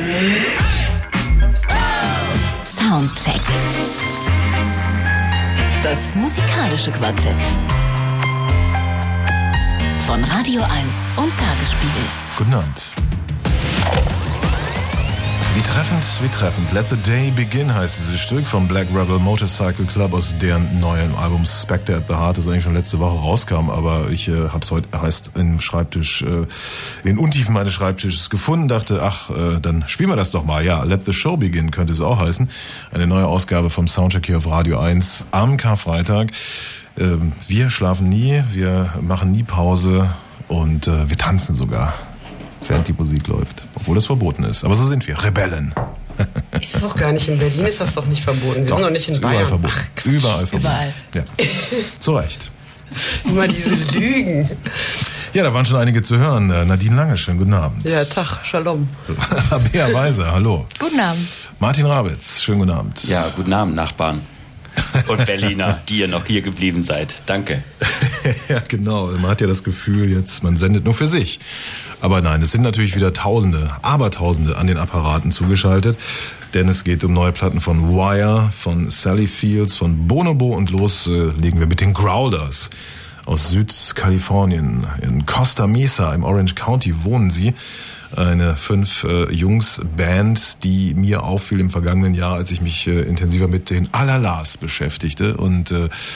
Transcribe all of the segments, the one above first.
Soundcheck. Das musikalische Quartett. Von Radio 1 und Tagesspiegel. Guten Abend. Wie treffend. Let the Day Begin heißt dieses Stück vom Black Rebel Motorcycle Club aus deren neuen Album Spectre at the Heart, das eigentlich schon letzte Woche rauskam, aber ich habe es heute erst im Schreibtisch, in den Untiefen meines Schreibtisches gefunden, dachte, dann spielen wir das doch mal. Ja, Let the Show Begin könnte es auch heißen. Eine neue Ausgabe vom Soundcheck hier auf Radio 1 am Karfreitag. Wir schlafen nie, wir machen nie Pause und wir tanzen sogar, während die Musik läuft. Obwohl das verboten ist. Aber so sind wir. Rebellen. Ist doch gar nicht in Berlin, ist das doch nicht verboten. Wir sind doch nicht in Bayern. Überall verboten. Überall verboten. Überall. Ja. Zu Recht. Immer diese Lügen. Ja, da waren schon einige zu hören. Nadine Lange, schönen guten Abend. Ja, Tag, Shalom. Bea Weiser, hallo. Guten Abend. Martin Rabitz, schönen guten Abend. Ja, guten Abend, Nachbarn. Und Berliner, die ihr noch hier geblieben seid. Danke. Ja, genau. Man hat ja das Gefühl, jetzt man sendet nur für sich. Aber nein, es sind natürlich wieder Abertausende an den Apparaten zugeschaltet. Denn es geht um neue Platten von Wire, von Sally Fields, von Bonobo und los legen wir mit den Growlers. Aus Südkalifornien, in Costa Mesa im Orange County wohnen sie. Eine 5-Jungs-Band, die mir auffiel im vergangenen Jahr, als ich mich intensiver mit den Alalas beschäftigte. Und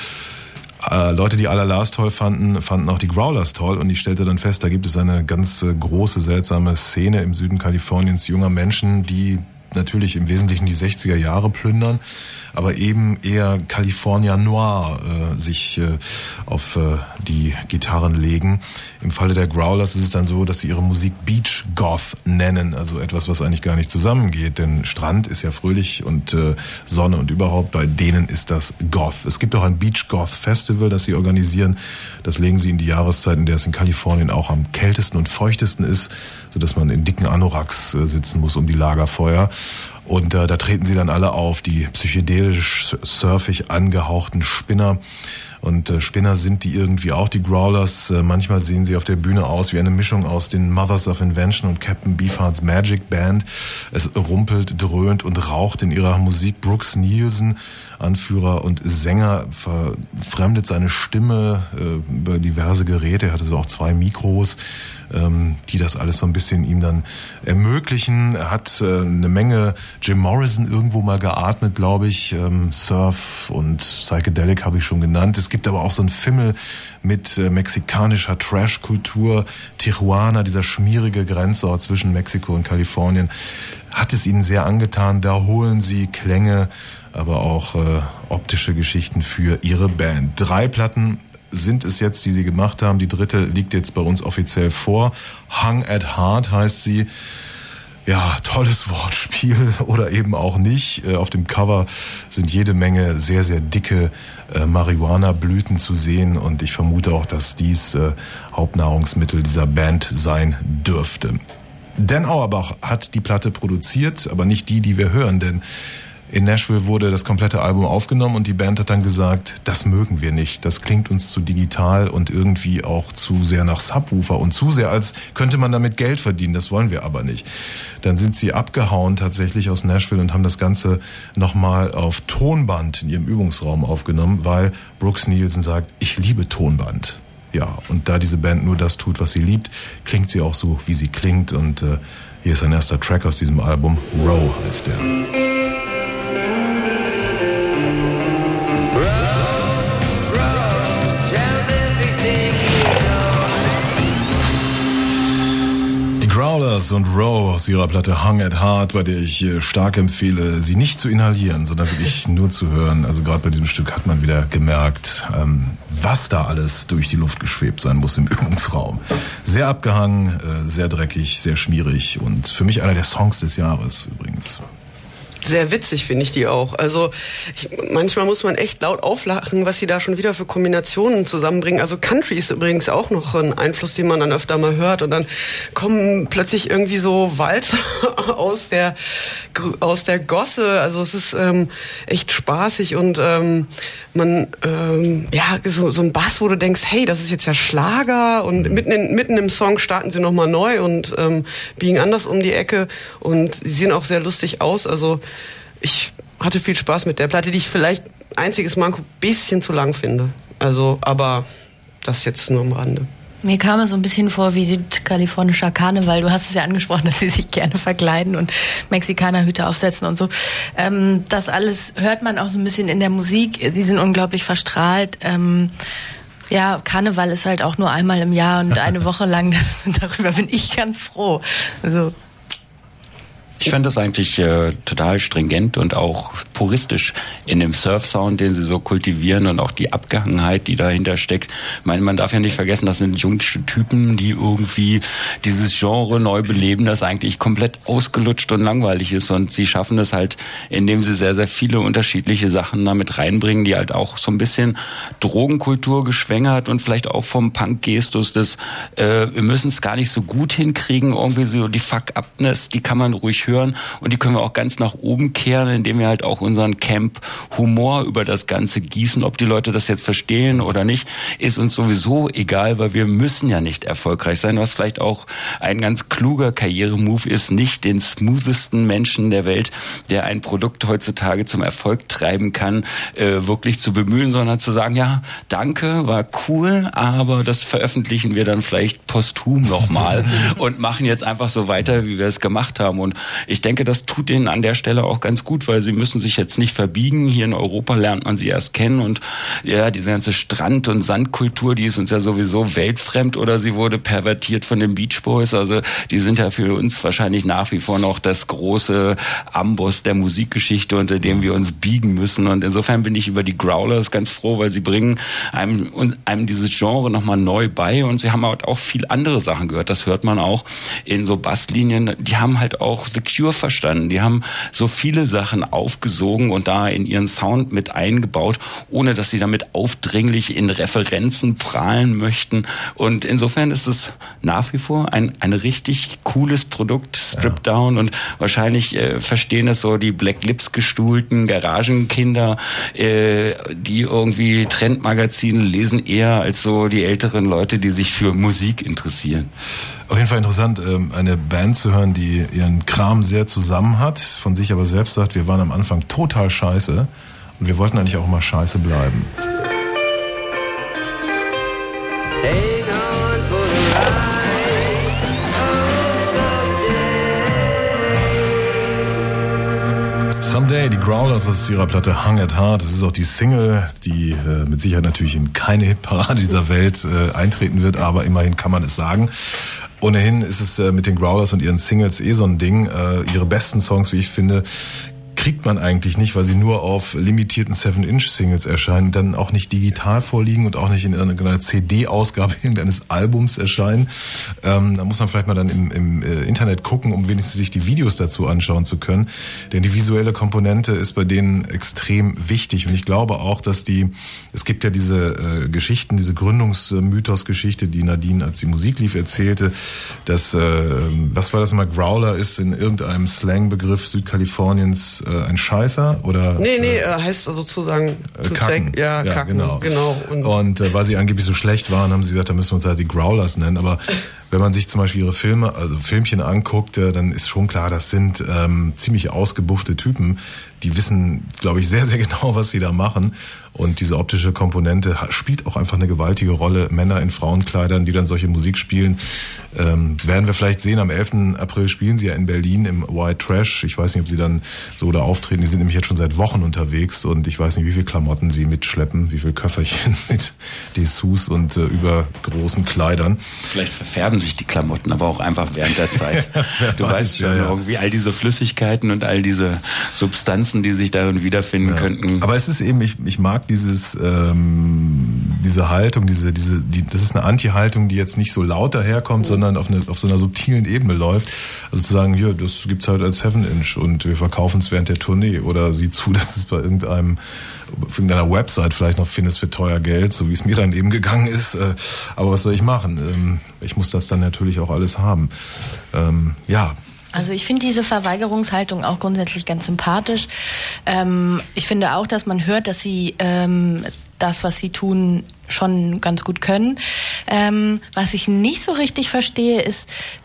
Leute, die Alalas toll fanden auch die Growlers toll. Und ich stellte dann fest, da gibt es eine ganz große, seltsame Szene im Süden Kaliforniens junger Menschen, die natürlich im Wesentlichen die 60er Jahre plündern, aber eben eher California Noir sich auf die Gitarren legen. Im Falle der Growlers ist es dann so, dass sie ihre Musik Beach Goth nennen, also etwas, was eigentlich gar nicht zusammengeht, denn Strand ist ja fröhlich und Sonne und überhaupt, bei denen ist das Goth. Es gibt auch ein Beach Goth Festival, das sie organisieren. Das legen sie in die Jahreszeit, in der es in Kalifornien auch am kältesten und feuchtesten ist, sodass man in dicken Anoraks sitzen muss um die Lagerfeuer. Und da treten sie dann alle auf, die psychedelisch surfig angehauchten Spinner. Und Spinner sind die irgendwie auch, die Growlers. Manchmal sehen sie auf der Bühne aus wie eine Mischung aus den Mothers of Invention und Captain Beefheart's Magic Band. Es rumpelt, dröhnt und raucht in ihrer Musik. Brooks Nielsen, Anführer und Sänger, verfremdet seine Stimme über diverse Geräte. Er hatte so auch 2 Mikros, die das alles so ein bisschen ihm dann ermöglichen. Er hat eine Menge Jim Morrison irgendwo mal geatmet, glaube ich. Surf und Psychedelic habe ich schon genannt. Es gibt aber auch so einen Fimmel mit mexikanischer Trash-Kultur. Tijuana, dieser schmierige Grenzort zwischen Mexiko und Kalifornien, hat es ihnen sehr angetan. Da holen sie Klänge, aber auch optische Geschichten für ihre Band. 3 Platten sind es jetzt, die sie gemacht haben. Die 3. liegt jetzt bei uns offiziell vor. Hung at Heart heißt sie. Ja, tolles Wortspiel oder eben auch nicht. Auf dem Cover sind jede Menge sehr, sehr dicke Marihuana-Blüten zu sehen und ich vermute auch, dass dies Hauptnahrungsmittel dieser Band sein dürfte. Dan Auerbach hat die Platte produziert, aber nicht die wir hören, denn in Nashville wurde das komplette Album aufgenommen und die Band hat dann gesagt, das mögen wir nicht. Das klingt uns zu digital und irgendwie auch zu sehr nach Subwoofer und zu sehr, als könnte man damit Geld verdienen. Das wollen wir aber nicht. Dann sind sie abgehauen tatsächlich aus Nashville und haben das Ganze nochmal auf Tonband in ihrem Übungsraum aufgenommen, weil Brooks Nielsen sagt, ich liebe Tonband. Ja, und da diese Band nur das tut, was sie liebt, klingt sie auch so, wie sie klingt. Und hier ist ein erster Track aus diesem Album. Row heißt der. Growlers und Row aus ihrer Platte Hung at Heart, bei der ich stark empfehle, sie nicht zu inhalieren, sondern wirklich nur zu hören. Also gerade bei diesem Stück hat man wieder gemerkt, was da alles durch die Luft geschwebt sein muss im Übungsraum. Sehr abgehangen, sehr dreckig, sehr schmierig und für mich einer der Songs des Jahres übrigens. Sehr witzig finde ich die auch. Also manchmal muss man echt laut auflachen, was sie da schon wieder für Kombinationen zusammenbringen. Also Country ist übrigens auch noch ein Einfluss, den man dann öfter mal hört. Und dann kommen plötzlich irgendwie so Walzer aus der Gosse. Also es ist echt spaßig und man so ein Bass, wo du denkst, hey, das ist jetzt ja Schlager. Und mitten im Song starten sie nochmal neu und biegen anders um die Ecke. Und sie sehen auch sehr lustig aus. Also ich hatte viel Spaß mit der Platte, die ich vielleicht einziges Manko ein bisschen zu lang finde. Also, aber das jetzt nur am Rande. Mir kam es so ein bisschen vor wie südkalifornischer Karneval. Du hast es ja angesprochen, dass sie sich gerne verkleiden und Mexikanerhüte aufsetzen und so. Das alles hört man auch so ein bisschen in der Musik. Sie sind unglaublich verstrahlt. Ja, Karneval ist halt auch nur einmal im Jahr und eine Woche lang. Darüber bin ich ganz froh. Also ich fand das eigentlich total stringent und auch puristisch in dem Surf-Sound, den sie so kultivieren und auch die Abgehangenheit, die dahinter steckt. Ich meine, man darf ja nicht vergessen, das sind jungsche Typen, die irgendwie dieses Genre neu beleben, das eigentlich komplett ausgelutscht und langweilig ist. Und sie schaffen es halt, indem sie sehr, sehr viele unterschiedliche Sachen damit reinbringen, die halt auch so ein bisschen Drogenkultur geschwängert und vielleicht auch vom Punk-Gestus des wir müssen es gar nicht so gut hinkriegen, irgendwie so die Fuck-Upness, die kann man ruhig hören und die können wir auch ganz nach oben kehren, indem wir halt auch unseren Camp-Humor über das Ganze gießen. Ob die Leute das jetzt verstehen oder nicht, ist uns sowieso egal, weil wir müssen ja nicht erfolgreich sein, was vielleicht auch ein ganz kluger Karrieremove ist, nicht den smoothesten Menschen der Welt, der ein Produkt heutzutage zum Erfolg treiben kann, wirklich zu bemühen, sondern zu sagen, ja, danke, war cool, aber das veröffentlichen wir dann vielleicht posthum nochmal und machen jetzt einfach so weiter, wie wir es gemacht haben. Und ich denke, das tut ihnen an der Stelle auch ganz gut, weil sie müssen sich jetzt nicht verbiegen. Hier in Europa lernt man sie erst kennen und ja, diese ganze Strand- und Sandkultur, die ist uns ja sowieso weltfremd oder sie wurde pervertiert von den Beach Boys. Also die sind ja für uns wahrscheinlich nach wie vor noch das große Amboss der Musikgeschichte, unter dem wir uns biegen müssen. Und insofern bin ich über die Growlers ganz froh, weil sie bringen einem dieses Genre nochmal neu bei und sie haben halt auch viel andere Sachen gehört. Das hört man auch in so Basslinien. Die haben halt auch The Cure verstanden. Die haben so viele Sachen aufgesogen und da in ihren Sound mit eingebaut, ohne dass sie damit aufdringlich in Referenzen prahlen möchten. Und insofern ist es nach wie vor ein richtig cooles Produkt, Stripped Down. Und wahrscheinlich verstehen es so die Black Lips gestuhlten Garagenkinder, die irgendwie Trendmagazine lesen, eher als so die älteren Leute, die sich für Musik interessieren. Auf jeden Fall interessant, eine Band zu hören, die ihren Kram sehr zusammen hat, von sich aber selbst sagt, wir waren am Anfang total scheiße und wir wollten eigentlich auch mal scheiße bleiben. Someday, die Growlers aus ihrer Platte Hung at Heart. Das ist auch die Single, die mit Sicherheit natürlich in keine Hitparade dieser Welt eintreten wird, aber immerhin kann man es sagen. Ohnehin ist es mit den Growlers und ihren Singles so ein Ding. Ihre besten Songs, wie ich finde, kriegt man eigentlich nicht, weil sie nur auf limitierten 7-Inch-Singles erscheinen, dann auch nicht digital vorliegen und auch nicht in irgendeiner CD-Ausgabe irgendeines Albums erscheinen. Da muss man vielleicht mal dann im Internet gucken, um wenigstens sich die Videos dazu anschauen zu können. Denn die visuelle Komponente ist bei denen extrem wichtig. Und ich glaube auch, dass es gibt ja diese Geschichten, diese Gründungsmythos-Geschichte, die Nadine, als die Musik lief, erzählte, dass, was war das mal, Growler ist in irgendeinem Slangbegriff Südkaliforniens ein Scheißer oder? Nee, heißt sozusagen kacken. Ja, kacken, genau. Und weil sie angeblich so schlecht waren, haben sie gesagt, da müssen wir uns halt die Growlers nennen. Aber wenn man sich zum Beispiel ihre Filmchen anguckt, dann ist schon klar, das sind ziemlich ausgebuffte Typen. Die wissen, glaube ich, sehr, sehr genau, was sie da machen. Und diese optische Komponente spielt auch einfach eine gewaltige Rolle. Männer in Frauenkleidern, die dann solche Musik spielen, werden wir vielleicht sehen. Am 11. April spielen sie ja in Berlin im White Trash. Ich weiß nicht, ob sie dann so da auftreten. Die sind nämlich jetzt schon seit Wochen unterwegs und ich weiß nicht, wie viel Klamotten sie mitschleppen, wie viel Köfferchen mit Dessous und übergroßen Kleidern. Vielleicht verfärben sich die Klamotten, aber auch einfach während der Zeit. Du weißt schon, irgendwie all diese Flüssigkeiten und all diese Substanzen, die sich darin wiederfinden könnten. Aber es ist eben, ich mag dieses diese Haltung, das ist eine Anti-Haltung, die jetzt nicht so laut daherkommt, sondern auf so einer subtilen Ebene läuft. Also zu sagen, hier, das gibt's halt als 7-Inch und wir verkaufen es während der Tournee, oder sieh zu, dass es bei irgendeiner Website vielleicht noch findest für teuer Geld, so wie es mir dann eben gegangen ist. Aber was soll ich machen? Ich muss das dann natürlich auch alles haben. Ja. Also ich finde diese Verweigerungshaltung auch grundsätzlich ganz sympathisch. Ich finde auch, dass man hört, dass sie das, was sie tun, schon ganz gut können. Was ich nicht so richtig verstehe, ist,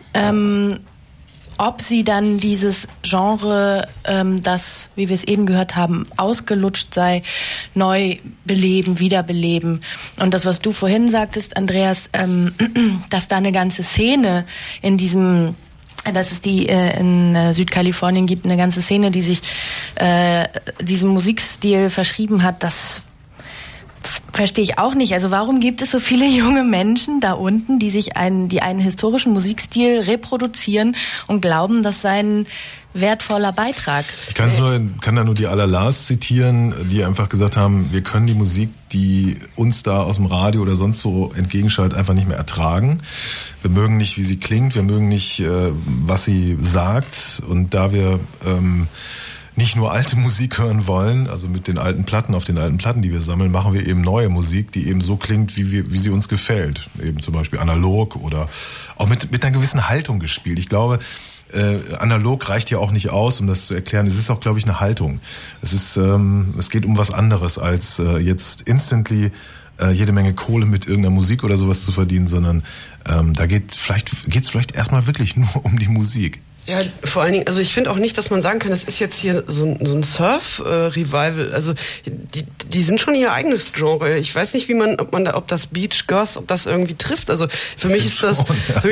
ob sie dann dieses Genre, das, wie wir es eben gehört haben, ausgelutscht sei, neu beleben, wiederbeleben. Und das, was du vorhin sagtest, Andreas, dass da eine ganze Szene dass es die in Südkalifornien gibt, eine ganze Szene, die sich diesem Musikstil verschrieben hat, das verstehe ich auch nicht. Also warum gibt es so viele junge Menschen da unten, die einen historischen Musikstil reproduzieren und glauben, das sei ein wertvoller Beitrag? Ich kann da nur die Alalas zitieren, die einfach gesagt haben, wir können die Musik, die uns da aus dem Radio oder sonst wo entgegenschaltet, einfach nicht mehr ertragen. Wir mögen nicht, wie sie klingt, wir mögen nicht, was sie sagt. Und da wir nicht nur alte Musik hören wollen, also mit den alten Platten, auf den alten Platten, die wir sammeln, machen wir eben neue Musik, die eben so klingt, wie sie uns gefällt. Eben zum Beispiel analog oder auch mit einer gewissen Haltung gespielt. Ich glaube, analog reicht ja auch nicht aus, um das zu erklären. Es ist auch, glaube ich, eine Haltung. Es geht um was anderes, als jetzt instantly jede Menge Kohle mit irgendeiner Musik oder sowas zu verdienen, sondern da geht's vielleicht erstmal wirklich nur um die Musik. Ja, vor allen Dingen, also ich finde auch nicht, dass man sagen kann, das ist jetzt hier so ein Surf-Revival. Also die sind schon ihr eigenes Genre. Ich weiß nicht, ob das Beach Goth, ob das irgendwie trifft. Also für mich ist das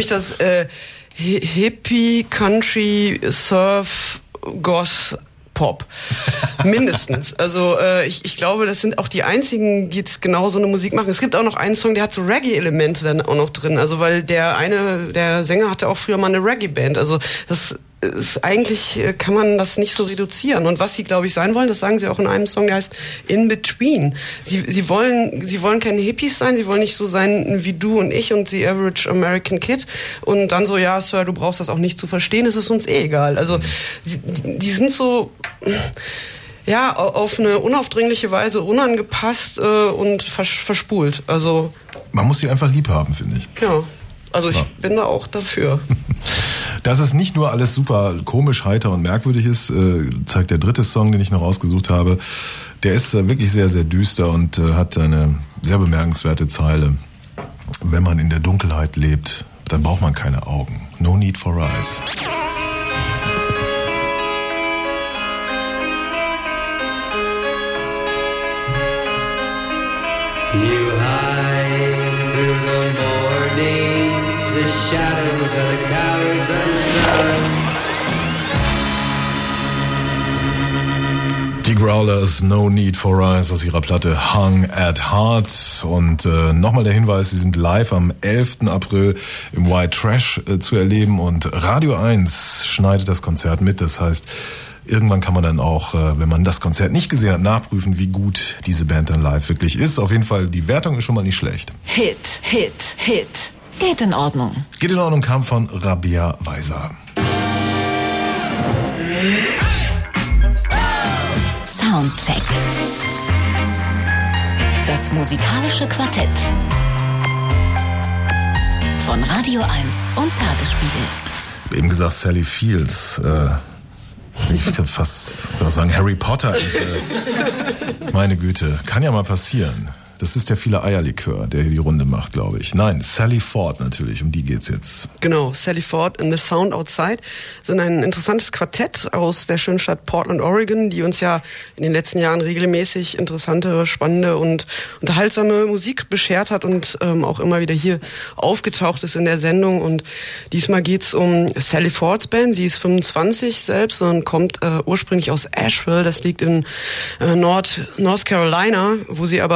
Hippie, Country, Surf, Goth, Pop. Mindestens. Also ich glaube, das sind auch die einzigen, die jetzt genau so eine Musik machen. Es gibt auch noch einen Song, der hat so Reggae-Elemente dann auch noch drin. Also weil der Sänger hatte auch früher mal eine Reggae-Band. Also das ist eigentlich, kann man das nicht so reduzieren. Und was sie, glaube ich, sein wollen, das sagen sie auch in einem Song, der heißt In Between. Sie wollen keine Hippies sein, sie wollen nicht so sein wie du und ich und the average American Kid. Und dann so, ja, Sir, du brauchst das auch nicht zu verstehen, es ist uns egal. Also die sind so, ja, auf eine unaufdringliche Weise unangepasst und verspult. Also man muss sie einfach lieb haben, finde ich. Ja. Also ich bin da auch dafür. Dass es nicht nur alles super komisch, heiter und merkwürdig ist, zeigt der dritte Song, den ich noch rausgesucht habe. Der ist wirklich sehr, sehr düster und hat eine sehr bemerkenswerte Zeile. Wenn man in der Dunkelheit lebt, dann braucht man keine Augen. No need for eyes. You hide through the morning, the shadows of the cowards of the sun. Die Growlers, No Need for Eyes aus ihrer Platte Hung at Heart. Und nochmal der Hinweis, sie sind live am 11. April im White Trash zu erleben und Radio 1 schneidet das Konzert mit. Das heißt, irgendwann kann man dann auch, wenn man das Konzert nicht gesehen hat, nachprüfen, wie gut diese Band dann live wirklich ist. Auf jeden Fall, die Wertung ist schon mal nicht schlecht. Hit, Hit, Hit. Geht in Ordnung. Geht in Ordnung kam von Rabea Weiser. Soundcheck. Das musikalische Quartett. Von Radio 1 und Tagesspiegel. Eben gesagt, Sally Fields. Ich kann fast sagen, Harry Potter. Meine Güte, kann ja mal passieren. Das ist der viele Eierlikör, der hier die Runde macht, glaube ich. Nein, Sally Ford natürlich, um die geht's jetzt. Genau, Sally Ford and the Sound Outside sind ein interessantes Quartett aus der schönen Stadt Portland, Oregon, die uns ja in den letzten Jahren regelmäßig interessante, spannende und unterhaltsame Musik beschert hat und auch immer wieder hier aufgetaucht ist in der Sendung. Und diesmal geht's um Sally Fords Band. Sie ist 25 selbst und kommt ursprünglich aus Asheville. Das liegt in North Carolina, wo sie aber dann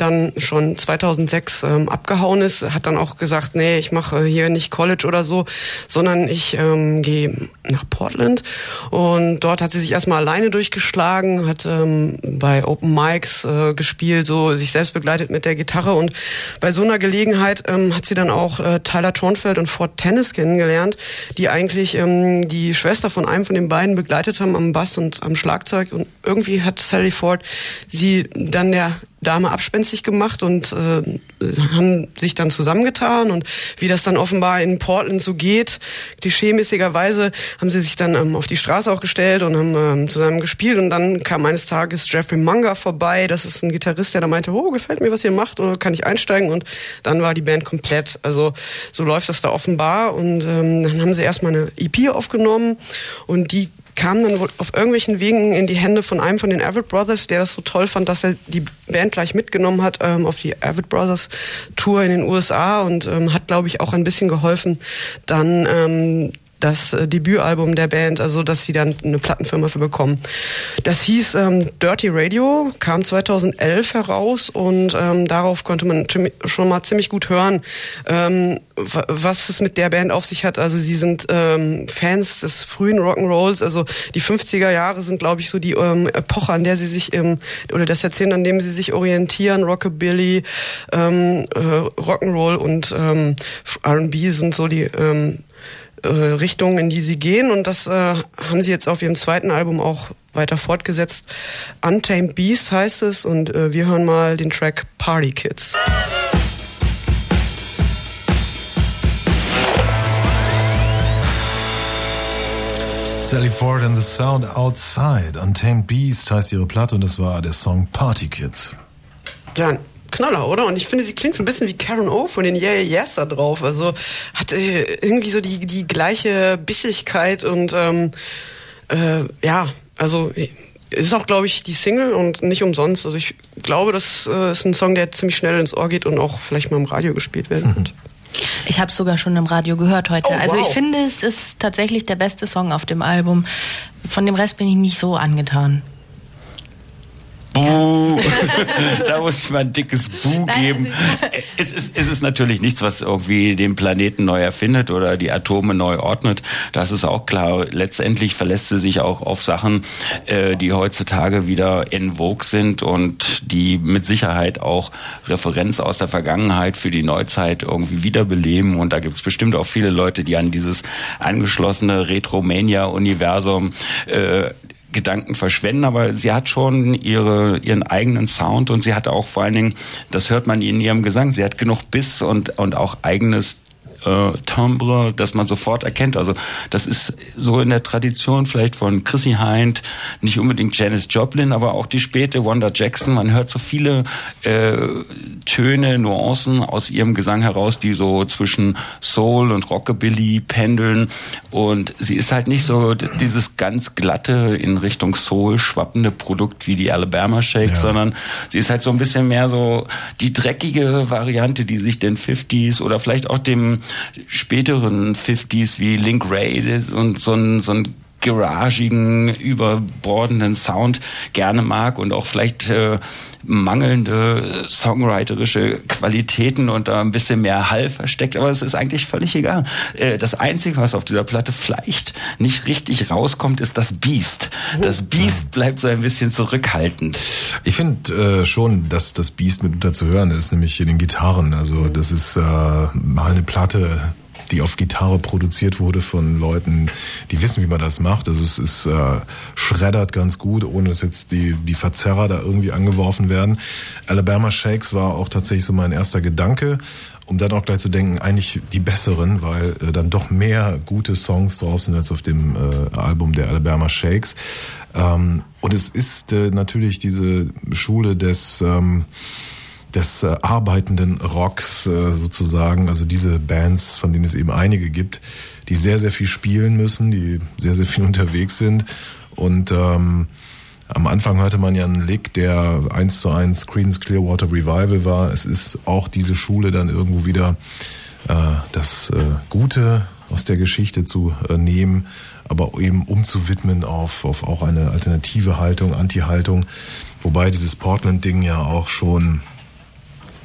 dann schon 2006 abgehauen ist, hat dann auch gesagt, nee, ich mache hier nicht College oder so, sondern ich gehe nach Portland. Und dort hat sie sich erstmal alleine durchgeschlagen, hat bei Open Mics gespielt, so sich selbst begleitet mit der Gitarre. Und bei so einer Gelegenheit hat sie dann auch Tyler Tronfeld und Ford Tennis kennengelernt, die eigentlich die Schwester von einem von den beiden begleitet haben am Bass und am Schlagzeug. Und irgendwie hat Sally Ford sie dann der Dame abspenstig gemacht und haben sich dann zusammengetan. Und wie das dann offenbar in Portland so geht, klischeemäßigerweise, haben sie sich dann auf die Straße auch gestellt und haben zusammen gespielt. Und dann kam eines Tages Jeffrey Munger vorbei. Das ist ein Gitarrist, der da meinte, oh, gefällt mir, was ihr macht, oder kann ich einsteigen? Und dann war die Band komplett. Also so läuft das da offenbar. Und dann haben sie erstmal eine EP aufgenommen und die kam dann wohl auf irgendwelchen Wegen in die Hände von einem von den Avett Brothers, der das so toll fand, dass er die Band gleich mitgenommen hat auf die Avett Brothers Tour in den USA und hat, glaube ich, auch ein bisschen geholfen, dann das Debütalbum der Band, also dass sie dann eine Plattenfirma für bekommen. Das hieß Dirty Radio, kam 2011 heraus und darauf konnte man schon mal ziemlich gut hören, was es mit der Band auf sich hat. Also sie sind Fans des frühen Rock'n'Rolls, also die 50er Jahre sind, glaube ich, so die Epoche, an der sie sich oder das Jahrzehnt, an dem sie sich orientieren. Rockabilly, Rock'n'Roll und R&B sind so die Richtungen, in die sie gehen, und das haben sie jetzt auf ihrem zweiten Album auch weiter fortgesetzt. Untamed Beast heißt es, und wir hören mal den Track Party Kids. Sally Ford and the Sound Outside. Untamed Beast heißt ihre Platte und das war der Song Party Kids. Ja, Knaller, oder? Und ich finde, sie klingt so ein bisschen wie Karen O von den Yeah Yes da drauf. Also hat irgendwie so die gleiche Bissigkeit und ja, also ist auch, glaube ich, die Single und nicht umsonst. Also ich glaube, das ist ein Song, der ziemlich schnell ins Ohr geht und auch vielleicht mal im Radio gespielt werden wird. Ich habe es sogar schon im Radio gehört heute. Oh, wow. Also ich finde, es ist tatsächlich der beste Song auf dem Album. Von dem Rest bin ich nicht so angetan. Buh. Da muss ich mal ein dickes Buh geben. Es ist natürlich nichts, was irgendwie den Planeten neu erfindet oder die Atome neu ordnet. Das ist auch klar. Letztendlich verlässt sie sich auch auf Sachen, die heutzutage wieder en vogue sind und die mit Sicherheit auch Referenz aus der Vergangenheit für die Neuzeit irgendwie wiederbeleben. Und da gibt es bestimmt auch viele Leute, die an dieses angeschlossene Retromania-Universum Gedanken verschwenden, aber sie hat schon ihren eigenen Sound und sie hat auch vor allen Dingen, das hört man in ihrem Gesang, sie hat genug Biss und auch eigenes Timbre, das man sofort erkennt. Also das ist so in der Tradition vielleicht von Chrissy Hynde, nicht unbedingt Janis Joplin, aber auch die späte Wanda Jackson. Man hört so viele Töne, Nuancen aus ihrem Gesang heraus, die so zwischen Soul und Rockabilly pendeln. Und sie ist halt nicht so dieses ganz glatte, in Richtung Soul schwappende Produkt wie die Alabama Shakes, sondern sie ist halt so ein bisschen mehr so die dreckige Variante, die sich den 50s oder vielleicht auch dem späteren 50s wie Link Wray und so ein garagigen, überbordenden Sound gerne mag und auch vielleicht mangelnde songwriterische Qualitäten und da ein bisschen mehr Hall versteckt, aber es ist eigentlich völlig egal. Das Einzige, was auf dieser Platte vielleicht nicht richtig rauskommt, ist das Beast. Das Beast bleibt so ein bisschen zurückhaltend. Ich finde schon, dass das Beast mitunter zu hören ist, nämlich in den Gitarren. Also das ist mal eine Platte, die auf Gitarre produziert wurde von Leuten, die wissen, wie man das macht. Also es ist schreddert ganz gut, ohne dass jetzt die Verzerrer da irgendwie angeworfen werden. Alabama Shakes war auch tatsächlich so mein erster Gedanke, um dann auch gleich zu denken, eigentlich die besseren, weil dann doch mehr gute Songs drauf sind als auf dem Album der Alabama Shakes. Und es ist natürlich diese Schule des arbeitenden Rocks sozusagen, also diese Bands, von denen es eben einige gibt, die sehr, sehr viel spielen müssen, die sehr, sehr viel unterwegs sind. Und am Anfang hörte man ja einen Lick, der 1:1 Creedence Clearwater Revival war. Es ist auch diese Schule dann irgendwo wieder das Gute aus der Geschichte zu nehmen, aber eben umzuwidmen auf auch eine alternative Haltung, Anti-Haltung. Wobei dieses Portland-Ding ja auch schon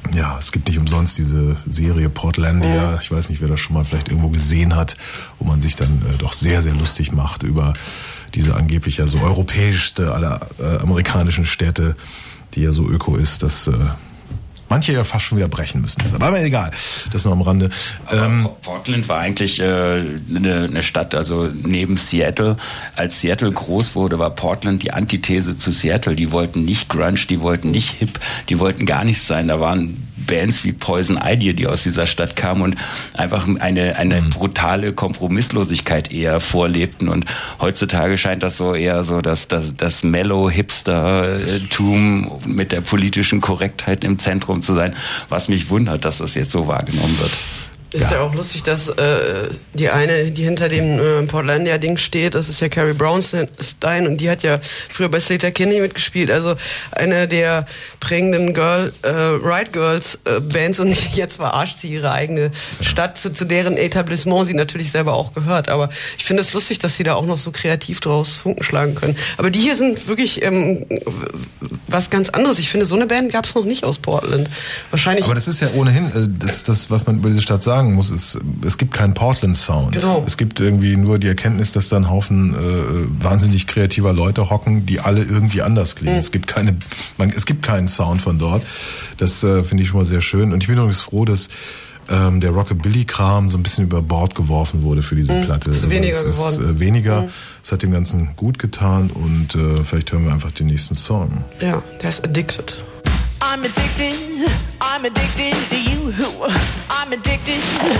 Ja, es gibt nicht umsonst diese Serie Portlandia. Ich weiß nicht, wer das schon mal vielleicht irgendwo gesehen hat, wo man sich dann doch sehr, sehr lustig macht über diese angeblich ja so europäischste aller amerikanischen Städte, die ja so öko ist, dass manche ja fast schon wieder brechen müssen. Aber egal, das noch am Rande. Portland war eigentlich eine Stadt, also neben Seattle. Als Seattle groß wurde, war Portland die Antithese zu Seattle. Die wollten nicht Grunge, die wollten nicht Hip, die wollten gar nichts sein. Da waren Bands wie Poison Idea, die aus dieser Stadt kamen und einfach eine brutale Kompromisslosigkeit eher vorlebten. Und heutzutage scheint das so eher so, dass das Mellow-Hipster-Tum mit der politischen Korrektheit im Zentrum zu sein, was mich wundert, dass das jetzt so wahrgenommen wird. Ist ja auch lustig, dass die eine, die hinter dem Portlandia-Ding steht, das ist ja Carrie Brownstein und die hat ja früher bei Sleater-Kinney mitgespielt, also eine der prägenden Riot Girls Bands, und jetzt verarscht sie ihre eigene Stadt, zu deren Etablissement sie natürlich selber auch gehört. Aber ich finde es lustig, dass sie da auch noch so kreativ draus Funken schlagen können. Aber die hier sind wirklich was ganz anderes. Ich finde, so eine Band gab es noch nicht aus Portland. Wahrscheinlich. Aber das ist ja ohnehin das, was man über diese Stadt sagen muss, ist, es gibt keinen Portland-Sound. Genau. Es gibt irgendwie nur die Erkenntnis, dass da ein Haufen wahnsinnig kreativer Leute hocken, die alle irgendwie anders klingen. Es gibt keinen Sound von dort. Das finde ich schon mal sehr schön. Und ich bin übrigens froh, dass der Rockabilly-Kram so ein bisschen über Bord geworfen wurde für diese Platte. Ist weniger geworden. Weniger. Es hat dem Ganzen gut getan und vielleicht hören wir einfach den nächsten Song. Ja, der ist Addicted. I'm addicted to you. I'm addicted.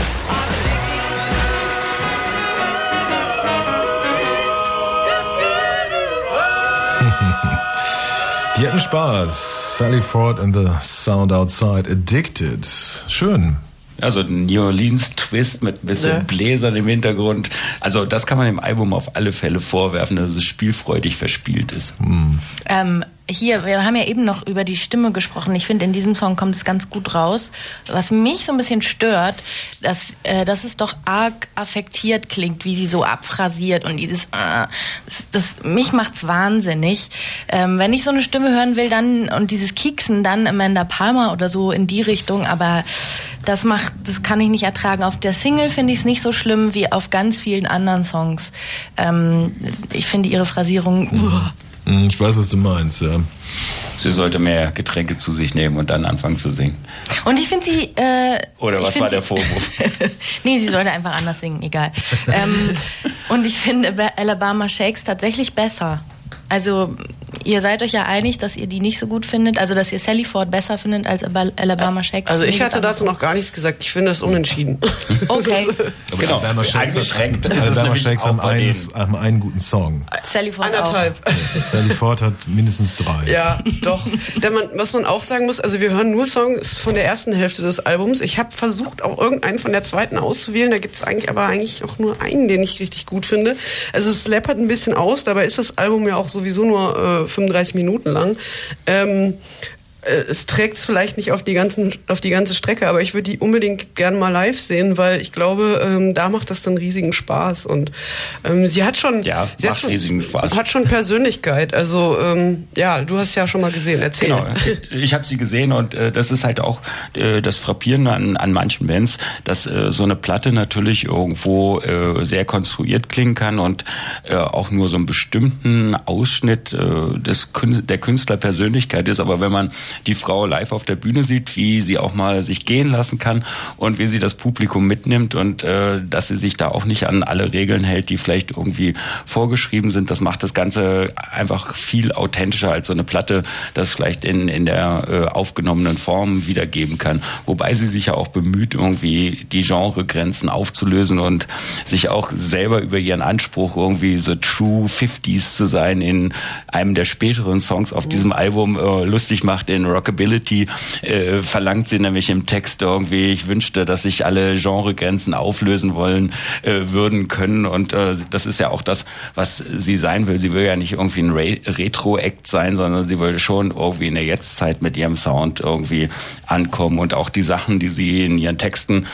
Die hatten Spaß. Sally Ford and the Sound Outside. Addicted. Schön. Also New Orleans Twist mit ein bisschen Bläsern im Hintergrund. Also das kann man dem Album auf alle Fälle vorwerfen, dass es spielfreudig verspielt ist. Hier, wir haben ja eben noch über die Stimme gesprochen. Ich finde, in diesem Song kommt es ganz gut raus. Was mich so ein bisschen stört, dass es doch arg affektiert klingt, wie sie so abphrasiert und dieses mich macht's wahnsinnig. Wenn ich so eine Stimme hören will, dann und dieses Kieksen, dann Amanda Palmer oder so in die Richtung, aber das kann ich nicht ertragen. Auf der Single finde ich es nicht so schlimm wie auf ganz vielen anderen Songs. Ich finde ihre Phrasierung. Ich weiß, was du meinst, ja. Sie sollte mehr Getränke zu sich nehmen und dann anfangen zu singen. Und ich finde sie... Oder was war der Vorwurf? Nee, sie sollte einfach anders singen, egal. Und ich finde Alabama Shakes tatsächlich besser. Also ihr seid euch ja einig, dass ihr die nicht so gut findet, also dass ihr Sally Ford besser findet als Alabama Shakes. Also ich hatte dazu noch gar nichts gesagt. Ich finde es unentschieden. Okay. Genau. Alabama Shakes haben einen guten Song. Sally Ford Anderthalb. Auch. Sally Ford hat mindestens 3. Ja, doch. Was man auch sagen muss, also wir hören nur Songs von der ersten Hälfte des Albums. Ich habe versucht, auch irgendeinen von der zweiten auszuwählen. Da gibt es eigentlich auch nur einen, den ich richtig gut finde. Also es läppert ein bisschen aus, dabei ist das Album ja auch sowieso nur 35 Minuten lang. Es trägt es vielleicht nicht auf die ganze Strecke, aber ich würde die unbedingt gern mal live sehen, weil ich glaube, da macht das dann riesigen Spaß und sie hat schon riesigen Spaß. Hat schon Persönlichkeit. Also du hast ja schon mal gesehen. Erzähl. Genau, ich habe sie gesehen und das ist halt auch das Frappierende an manchen Bands, dass so eine Platte natürlich irgendwo sehr konstruiert klingen kann und auch nur so einen bestimmten Ausschnitt der Künstlerpersönlichkeit ist, aber wenn man die Frau live auf der Bühne sieht, wie sie auch mal sich gehen lassen kann und wie sie das Publikum mitnimmt und dass sie sich da auch nicht an alle Regeln hält, die vielleicht irgendwie vorgeschrieben sind. Das macht das Ganze einfach viel authentischer als so eine Platte, das vielleicht in der aufgenommenen Form wiedergeben kann. Wobei sie sich ja auch bemüht, irgendwie die Genregrenzen aufzulösen und sich auch selber über ihren Anspruch, irgendwie the true 50s zu sein, in einem der späteren Songs auf diesem Album lustig macht. In Rockability verlangt sie nämlich im Text irgendwie, ich wünschte, dass sich alle Genregrenzen auflösen würden können und das ist ja auch das, was sie sein will. Sie will ja nicht irgendwie ein Retro-Act sein, sondern sie will schon irgendwie in der Jetztzeit mit ihrem Sound irgendwie ankommen und auch die Sachen, die sie in ihren Texten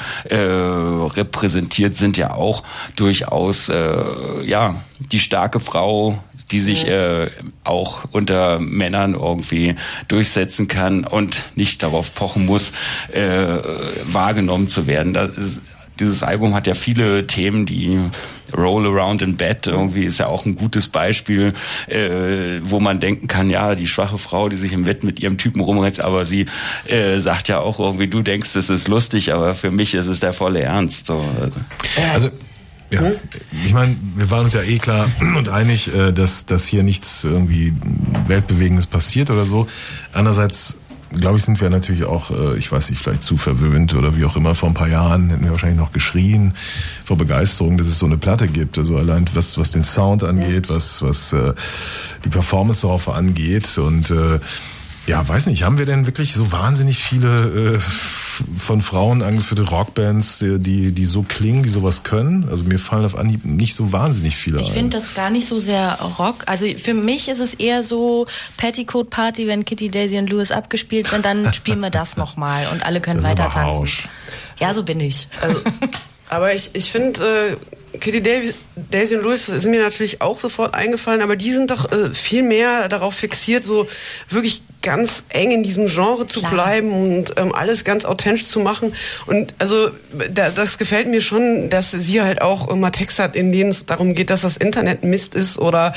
repräsentiert, sind ja auch durchaus die starke Frau, die sich auch unter Männern irgendwie durchsetzen kann und nicht darauf pochen muss, wahrgenommen zu werden. Dieses Album hat ja viele Themen, die Roll Around in Bed irgendwie ist ja auch ein gutes Beispiel, wo man denken kann, ja, die schwache Frau, die sich im Bett mit ihrem Typen rumrennt, aber sie sagt ja auch irgendwie, du denkst, es ist lustig, aber für mich ist es der volle Ernst. So. Also ja, ich meine, wir waren uns ja eh klar und einig, dass hier nichts irgendwie Weltbewegendes passiert oder so. Andererseits glaube ich, sind wir natürlich auch, ich weiß nicht, vielleicht zu verwöhnt oder wie auch immer. Vor ein paar Jahren hätten wir wahrscheinlich noch geschrien vor Begeisterung, dass es so eine Platte gibt. Also allein was den Sound angeht, was die Performance darauf angeht. Und ja, weiß nicht, haben wir denn wirklich so wahnsinnig viele von Frauen angeführte Rockbands, die so klingen, die sowas können? Also mir fallen auf Anhieb nicht so wahnsinnig viele ein. Ich finde das gar nicht so sehr Rock. Also für mich ist es eher so Petticoat Party, wenn Kitty, Daisy und Lewis abgespielt sind, dann spielen wir das nochmal und alle können Das ist weiter aber tanzen. Hausch. Ja, so bin ich. Also, aber ich finde, Kitty, Daisy und Lewis sind mir natürlich auch sofort eingefallen, aber die sind doch viel mehr darauf fixiert, so wirklich ganz eng in diesem Genre zu bleiben und alles ganz authentisch zu machen. Und also das gefällt mir schon, dass sie halt auch immer Texte hat, in denen es darum geht, dass das Internet Mist ist oder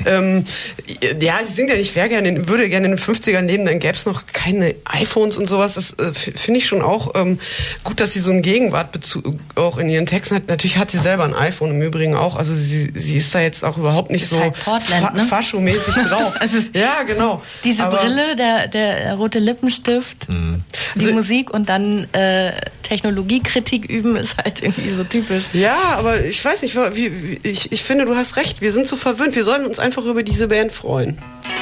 ja, sie singt ja nicht, würde gerne in den 50ern leben, dann gäbe es noch keine iPhones und sowas. Das finde ich schon auch gut, dass sie so einen Gegenwartbezug auch in ihren Texten hat. Natürlich hat sie selber ein iPhone im Übrigen auch, also sie ist da jetzt auch überhaupt nicht so halt Portland, ne? faschomäßig drauf. Also, ja, genau. Diese Brille, der rote Lippenstift, die Musik und dann Technologiekritik üben ist halt irgendwie so typisch. Ja, aber ich weiß nicht, ich finde, du hast recht, wir sind so verwöhnt, wir sollen uns einfach über diese Band freuen.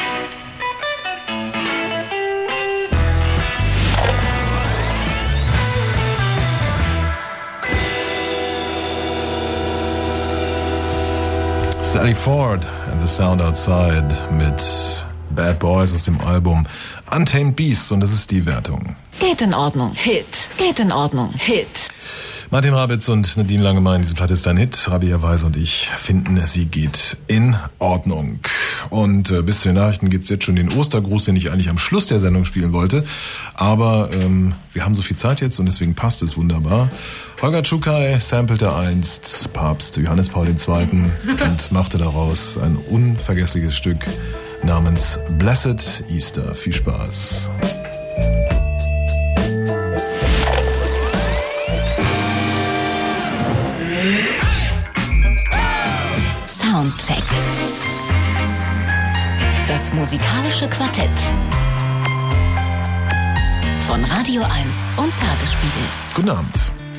Sally Ford and the Sound Outside mit Bad Boys aus dem Album Untamed Beasts und das ist die Wertung. Geht in Ordnung. Hit. Geht in Ordnung. Hit. Martin Rabitz und Nadine Lange meinen, diese Platte ist ein Hit. Rabia Weiser und ich finden, sie geht in Ordnung. Und bis zu den Nachrichten gibt's jetzt schon den Ostergruß, den ich eigentlich am Schluss der Sendung spielen wollte. Aber wir haben so viel Zeit jetzt und deswegen passt es wunderbar. Holger Czukay sampelte einst Papst Johannes Paul II. Und machte daraus ein unvergessliches Stück namens Blessed Easter. Viel Spaß. Soundcheck. Das musikalische Quartett. Von Radio 1 und Tagesspiegel. Guten Abend.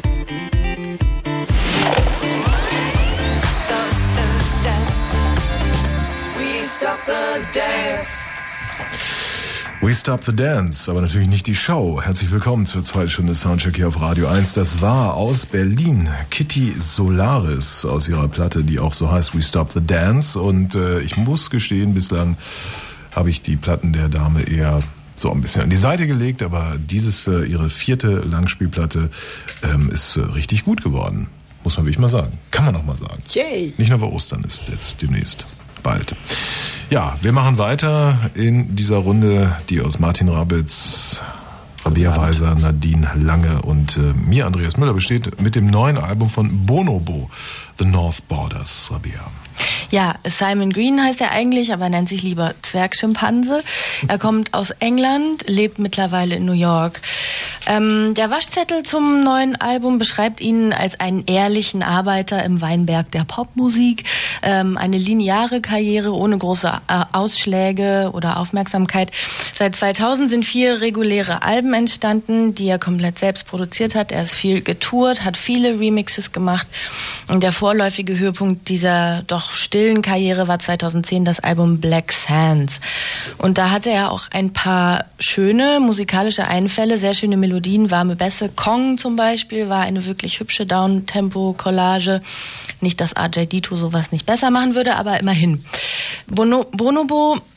We Stop the Dance, aber natürlich nicht die Show. Herzlich willkommen zur zweiten Stunde Soundcheck hier auf Radio 1. Das war aus Berlin Kitty Solaris aus ihrer Platte, die auch so heißt We Stop the Dance. Und ich muss gestehen, bislang habe ich die Platten der Dame eher so ein bisschen an die Seite gelegt, aber ihre 4. Langspielplatte ist richtig gut geworden. Muss man wirklich mal sagen. Kann man auch mal sagen. Yay. Nicht nur bei Ostern ist jetzt demnächst. Bald. Ja, wir machen weiter in dieser Runde, die aus Martin Rabitz, Rabia Weiser, Nadine Lange und mir, Andreas Müller, besteht mit dem neuen Album von Bonobo, The North Borders. Rabia. Ja, Simon Green heißt er eigentlich, aber nennt sich lieber Zwergschimpanse. Er kommt aus England, lebt mittlerweile in New York. Der Waschzettel zum neuen Album beschreibt ihn als einen ehrlichen Arbeiter im Weinberg der Popmusik. Eine lineare Karriere ohne große Ausschläge oder Aufmerksamkeit. Seit 2000 sind 4 reguläre Alben entstanden, die er komplett selbst produziert hat. Er ist viel getourt, hat viele Remixes gemacht. Und der vorläufige Höhepunkt dieser doch stillen Karriere war 2010 das Album Black Sands. Und da hatte er auch ein paar schöne musikalische Einfälle, sehr schöne Melodien, warme Bässe. Kong zum Beispiel war eine wirklich hübsche Downtempo-Collage. Nicht, dass RJ Dito sowas nicht besser machen würde, aber immerhin. Bonobo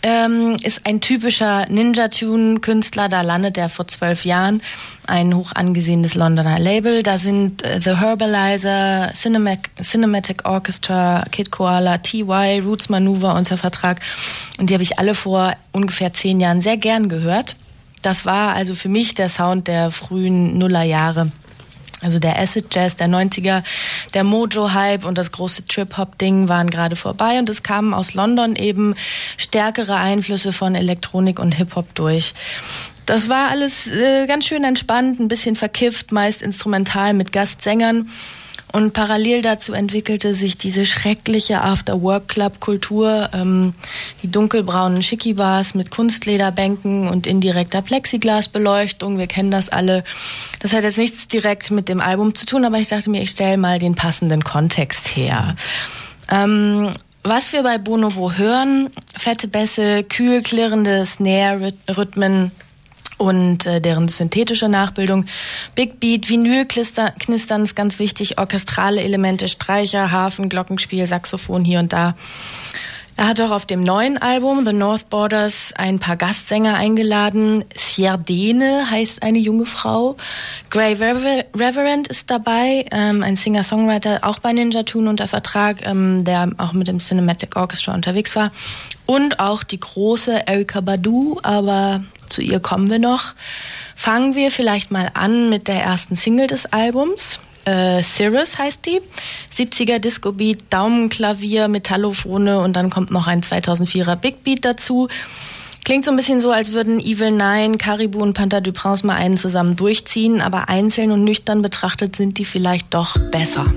ist ein typischer Ninja-Tune-Künstler. Da landet er vor 12 Jahren. Ein hoch angesehenes Londoner Label. Da sind The Herbalizer, Cinematic Orchestra, Kid Koala, T.Y., Roots Maneuver unter Vertrag. Und die habe ich alle vor ungefähr 10 Jahren sehr gern gehört. Das war also für mich der Sound der frühen Nullerjahre. Also der Acid Jazz der 90er, der Mojo-Hype und das große Trip-Hop-Ding waren gerade vorbei und es kamen aus London eben stärkere Einflüsse von Elektronik und Hip-Hop durch. Das war alles ganz schön entspannt, ein bisschen verkifft, meist instrumental mit Gastsängern. Und parallel dazu entwickelte sich diese schreckliche After-Work-Club-Kultur, die dunkelbraunen Schicki-Bars mit Kunstlederbänken und indirekter Plexiglasbeleuchtung. Wir kennen das alle. Das hat jetzt nichts direkt mit dem Album zu tun, aber ich dachte mir, ich stelle mal den passenden Kontext her. Was wir bei Bonobo hören, fette Bässe, kühl klirrende Snare-Rhythmen, und deren synthetische Nachbildung. Big Beat, Vinyl-Knistern ist ganz wichtig, orchestrale Elemente, Streicher, Harfen, Glockenspiel, Saxophon hier und da. Er hat auch auf dem neuen Album The North Borders ein paar Gastsänger eingeladen. Siardene heißt eine junge Frau. Gray Reverend ist dabei, ein Singer-Songwriter, auch bei Ninja Tune unter Vertrag, der auch mit dem Cinematic Orchestra unterwegs war. Und auch die große Erykah Badu, aber zu ihr kommen wir noch. Fangen wir vielleicht mal an mit der ersten Single des Albums. Cirrus heißt die. 70er Disco-Beat, Daumenklavier, Metallophone und dann kommt noch ein 2004er Big Beat dazu. Klingt so ein bisschen so, als würden Evil Nine, Caribou und Panther du Prince mal einen zusammen durchziehen, aber einzeln und nüchtern betrachtet sind die vielleicht doch besser.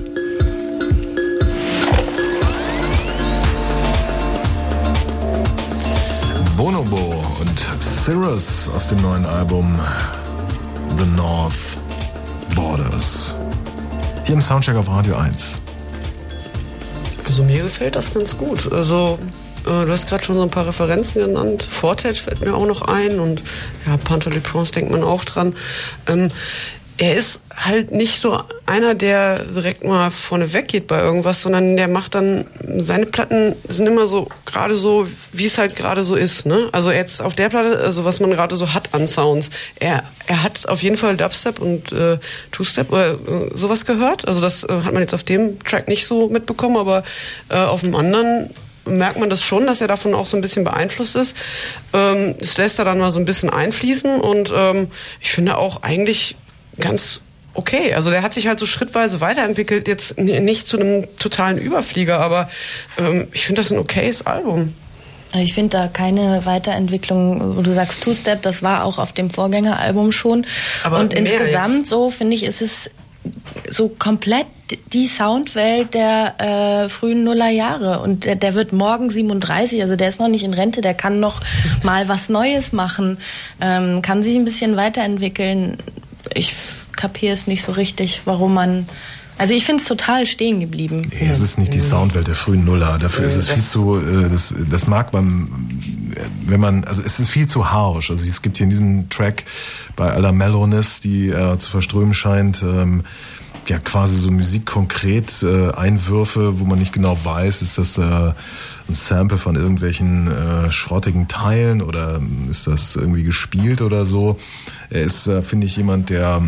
Bonobo und Cirrus aus dem neuen Album The North Borders. Hier im Soundcheck auf Radio 1. Also mir gefällt das ganz gut. Also du hast gerade schon so ein paar Referenzen genannt. Fortet fällt mir auch noch ein und ja, Panther du Prince denkt man auch dran. Er ist halt nicht so einer, der direkt mal vorne weggeht bei irgendwas, sondern der macht dann, seine Platten sind immer so, gerade so, wie es halt gerade so ist, ne? Also jetzt auf der Platte, also was man gerade so hat an Sounds. Er hat auf jeden Fall Dubstep und Two-Step oder sowas gehört. Also das hat man jetzt auf dem Track nicht so mitbekommen, aber auf dem anderen merkt man das schon, dass er davon auch so ein bisschen beeinflusst ist. Das lässt er dann mal so ein bisschen einfließen und ich finde auch eigentlich ganz okay. Also der hat sich halt so schrittweise weiterentwickelt, jetzt nicht zu einem totalen Überflieger, aber ich finde das ein okayes Album. Also ich finde da keine Weiterentwicklung, wo du sagst Two-Step, das war auch auf dem Vorgängeralbum schon. Aber und insgesamt jetzt, so finde ich, ist es so komplett die Soundwelt der frühen Nullerjahre und der wird morgen 37, also der ist noch nicht in Rente, der kann noch mal was Neues machen, kann sich ein bisschen weiterentwickeln. Ich kapiere es nicht so richtig, warum man... Also ich finde es total stehen geblieben. Nee, es ist nicht die Soundwelt der frühen Nuller. Dafür ist es viel zu... Das mag wenn man... Also es ist viel zu harsh. Also es gibt hier in diesem Track bei aller Mellowness, die zu verströmen scheint, ja quasi so musikkonkret Einwürfe, wo man nicht genau weiß, ist das ein Sample von irgendwelchen schrottigen Teilen oder ist das irgendwie gespielt oder so. Er ist, finde ich, jemand, der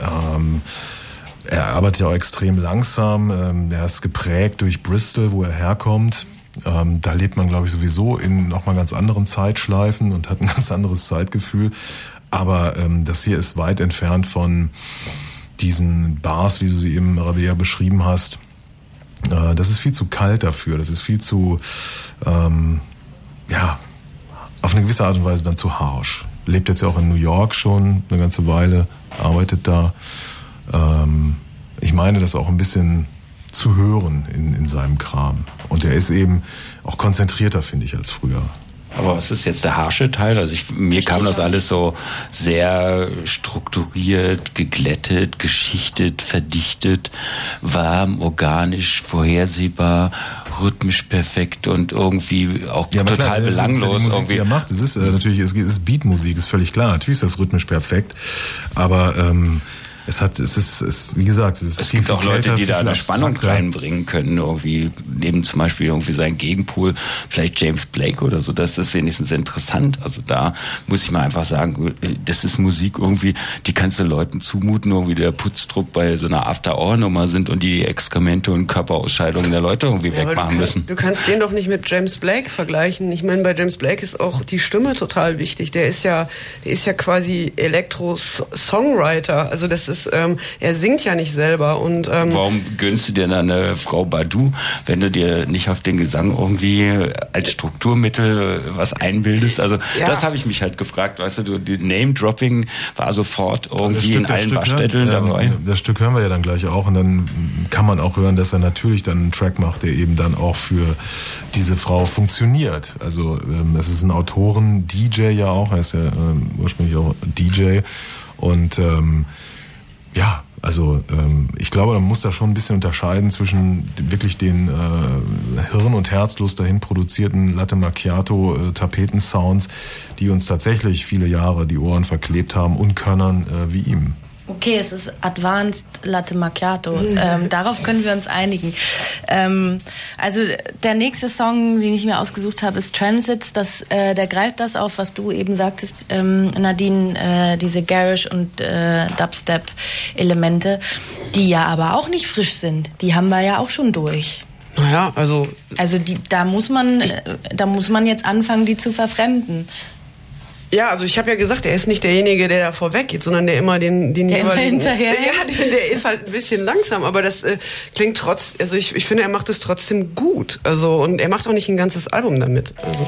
er arbeitet ja auch extrem langsam. Er ist geprägt durch Bristol, wo er herkommt. Da lebt man, glaube ich, sowieso in nochmal ganz anderen Zeitschleifen und hat ein ganz anderes Zeitgefühl. Aber das hier ist weit entfernt von diesen Bars, wie du sie eben, Rabea, beschrieben hast. Das ist viel zu kalt dafür. Das ist viel zu, ja, auf eine gewisse Art und Weise dann zu harsh. Lebt jetzt ja auch in New York schon eine ganze Weile, arbeitet da. Ich meine, das auch ein bisschen zu hören in seinem Kram. Und er ist eben auch konzentrierter, finde ich, als früher. Aber was ist jetzt der harsche Teil? Also mir kam das alles so sehr strukturiert, geglättet, geschichtet, verdichtet, warm, organisch, vorhersehbar, rhythmisch perfekt und irgendwie auch total klar, belanglos. Das ist die Musik, die er macht. Es ist natürlich, es ist Beatmusik, ist völlig klar. Natürlich ist das rhythmisch perfekt, aber wie gesagt, es gibt auch Leute, die da eine Spannung reinbringen können, irgendwie, neben zum Beispiel irgendwie seinen Gegenpol, vielleicht James Blake oder so, das ist wenigstens interessant. Also da muss ich mal einfach sagen, das ist Musik irgendwie, die kannst du Leuten zumuten, irgendwie der Putztrupp bei so einer After-Hour-Nummer sind und die Exkremente und Körperausscheidungen der Leute irgendwie wegmachen müssen. Du kannst den doch nicht mit James Blake vergleichen. Ich meine, bei James Blake ist auch die Stimme total wichtig. Der ist ja quasi Elektro-Songwriter. Also das ist, er singt ja nicht selber. Und warum gönnst du dir dann eine Frau Badu, wenn du dir nicht auf den Gesang irgendwie als Strukturmittel was einbildest? Also das habe ich mich halt gefragt. Weißt du, die Name-Dropping war sofort irgendwie in allen Waschstätteln dabei. Das Stück hören wir ja dann gleich auch und dann kann man auch hören, dass er natürlich dann einen Track macht, der eben dann auch für diese Frau funktioniert. Also es ist ein Autoren-DJ ja auch, er ist ja ursprünglich auch DJ und ich glaube, man muss da schon ein bisschen unterscheiden zwischen wirklich den Hirn- und Herzlos dahin produzierten Latte Macchiato Tapetensounds, die uns tatsächlich viele Jahre die Ohren verklebt haben, und Könnern wie ihm. Okay, es ist Advanced Latte Macchiato. Darauf können wir uns einigen. Also der nächste Song, den ich mir ausgesucht habe, ist Transits. Der greift das auf, was du eben sagtest, Nadine, diese Garage- und Dubstep-Elemente, die ja aber auch nicht frisch sind. Die haben wir ja auch schon durch. Naja, also da muss man jetzt anfangen, die zu verfremden. Ja, also ich habe ja gesagt, er ist nicht derjenige, der da vorweg geht, sondern der immer den jeweiligen hinterher. Ja, der ist halt ein bisschen langsam, aber das klingt also ich finde, er macht es trotzdem gut. Also und er macht auch nicht ein ganzes Album damit. Also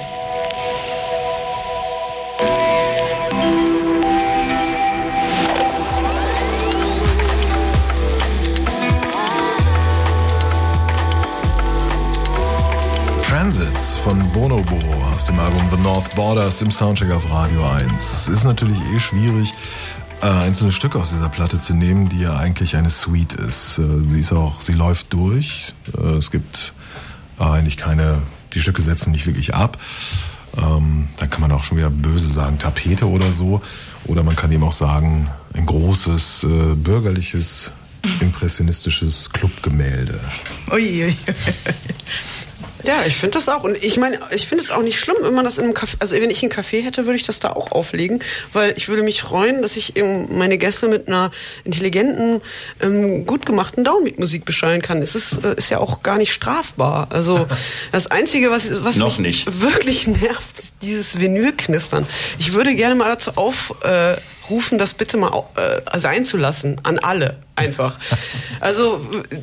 Transits von Bonobo aus dem Album The North Borders im Soundcheck auf Radio 1. Es ist natürlich schwierig, einzelne Stücke aus dieser Platte zu nehmen, die ja eigentlich eine Suite ist. Sie läuft durch. Es gibt eigentlich die Stücke setzen nicht wirklich ab. Da kann man auch schon wieder böse sagen, Tapete oder so. Oder man kann eben auch sagen, ein großes, bürgerliches, impressionistisches Clubgemälde. Ui. ja, ich finde das auch. Und ich meine, ich finde es auch nicht schlimm, wenn man das in einem Café, also wenn ich einen Café hätte, würde ich das da auch auflegen, weil ich würde mich freuen, dass ich eben meine Gäste mit einer intelligenten, gut gemachten Downbeat-Musik beschallen kann. Es ist ja auch gar nicht strafbar. Also das Einzige, was mich wirklich nervt, ist dieses Vinylknistern. Ich würde gerne mal dazu aufrufen, das bitte mal sein zu lassen, an alle. Einfach. Also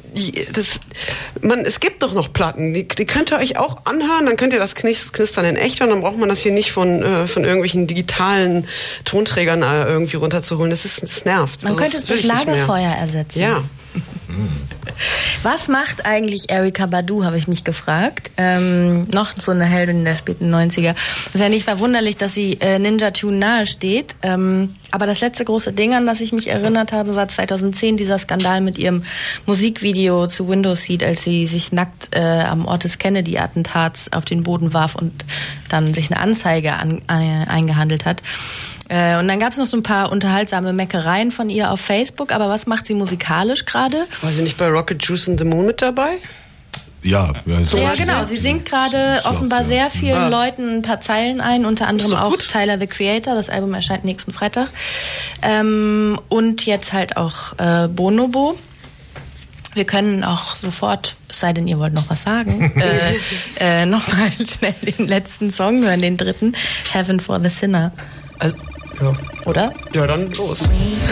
es gibt doch noch Platten, die könnt ihr euch auch anhören, dann könnt ihr das Knistern in echt hören, dann braucht man das hier nicht von irgendwelchen digitalen Tonträgern irgendwie runterzuholen. Das nervt. Man könnte es durch Lagerfeuer ersetzen. Ja. Was macht eigentlich Erykah Badu, habe ich mich gefragt. Noch so eine Heldin der späten 90er. Es ist ja nicht verwunderlich, dass sie Ninja Tune nahe steht. Aber das letzte große Ding, an das ich mich erinnert habe, war 2010 dieser Skandal mit ihrem Musikvideo zu Windows Seat, als sie sich nackt am Ort des Kennedy-Attentats auf den Boden warf und dann sich eine Anzeige eingehandelt hat. Und dann gab es noch so ein paar unterhaltsame Meckereien von ihr auf Facebook. Aber was macht sie musikalisch gerade? War sie nicht bei Rocket Juice and the Moon mit dabei? Ja, genau. Sie singt gerade offenbar sehr vielen Leuten ein paar Zeilen ein, unter anderem auch Tyler, the Creator. Das Album erscheint nächsten Freitag. Und jetzt halt auch Bonobo. Wir können auch sofort, es sei denn, ihr wollt noch was sagen, nochmal schnell den letzten Song hören, den dritten, Heaven for the Sinner. Also, ja. Oder? Ja, dann los.